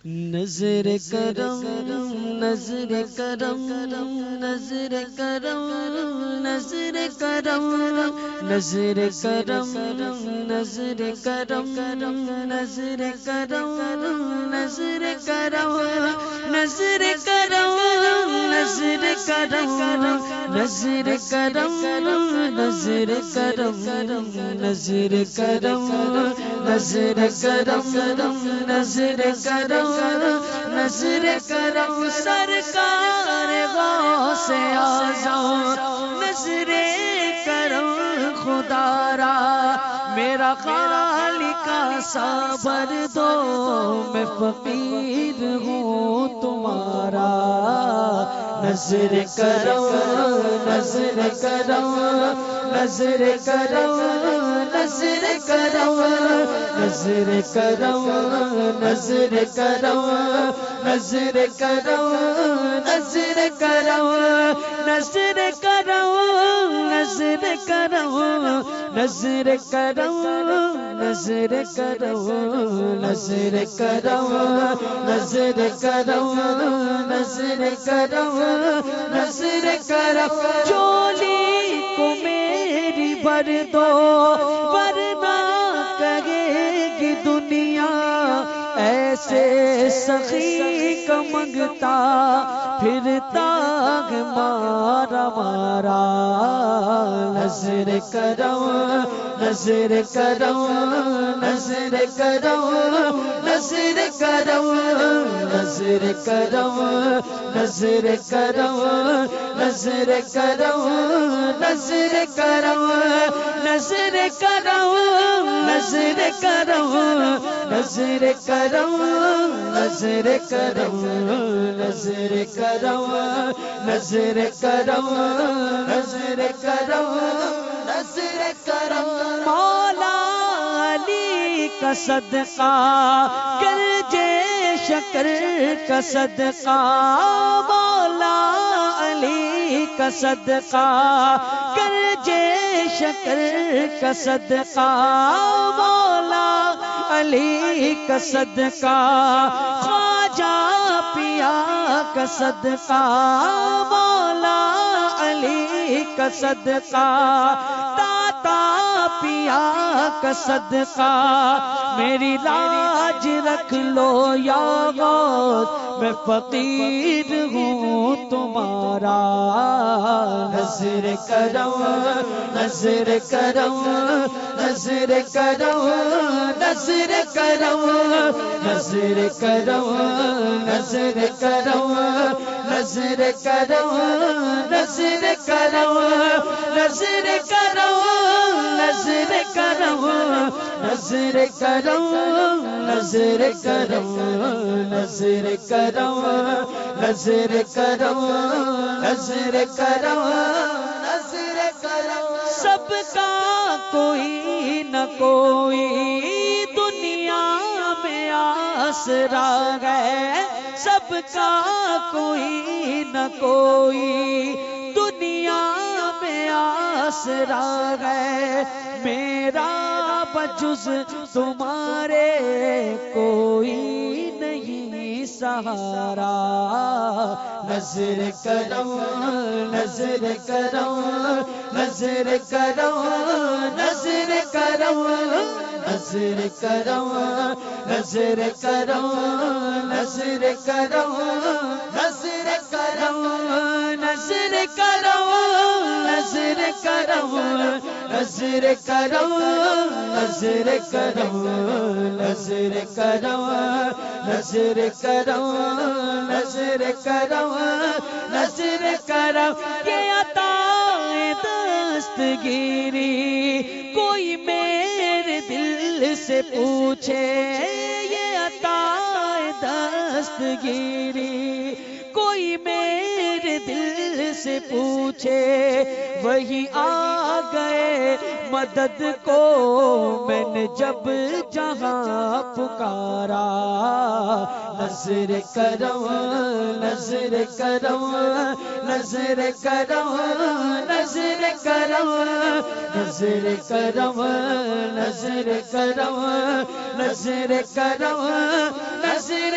نظر کرم نظر کرم نظر کرم نظر کرم نظر کرم نظر کرم نظر کرم نظر کرم نظر کرم نظر کرم نظر کرم نظر کرم نظر کرم نظر کرم نظر کرم نظر کرم سرکار غوث اعظم نظر کرم خدا را میرا خالق صبر دو میں فقیر ہوں تمہارا نظر کرم نظر کرم نظر کرم نظر کرم نظر کرم نظر کرم نظر کرم نظر کرم نظر کرم نظر کرم نظر کرم نظر کرم نظر کرم نظر کرم نظر کرم نظر کرم چولی کو میری بھر دو ورنہ کہے گی دنیا ایسے سخی کا منگتا پھرتا ہے مارا مارا نظر کرم نظر کرم نظر کرم نظر کرم نظر کرم نظر کرم نظر کرم نظر کرم نظر کرم نظر کرم نظر کرم نظر کرم نظر کرم نظر کرم نظر کرم نظر کرم مولا علی کا صدقہ گرجے شکر کا صدقہ مولا علی کا صدقہ گرجے شکر کا صدقہ مولا علی کا صدقہ خواجہ پیا کا صدقہ مولا علی کا صدقہ داتا پیا کا صدقہ میری لاج رکھ لو یا غوث میں فقیر ہوں تمہارا نظر کرم نظر کرم نظر کرم نظر کرم نظر کرم نظر کرم نظر کرم نظر کرم نظر کرم نظر کرم نظر کرم نظر کرم نظر کرم نظر کرم نظر کرم نظر کرم سب کا کوئی نہ کوئی دنیا میں آسرا ہے سب کا کوئی نہ کوئی دنیا میں آسرا ہے میرا بجز تمہارے کوئی نہیں سہارا نظر کرم نظر کرم نظر کرم نظر کرم نظر کرم نظر کرم نظر کرم نظر کرم نظر کرم نظر کرم نظر کرم نظر کرم نظر کرم نظر کرم نظر کرم نظر کرم یہ عطا دستگیری کوئی میرے دل سے پوچھے یہ عطا دستگیری کوئی میرے دل سے پوچھے وہی آ گئے مدد کو میں نے جب جہاں پکارا نظر کرم نظر کرم نظر کرم نظر کرم نظر کرم نظر کرم نظر کرم نظر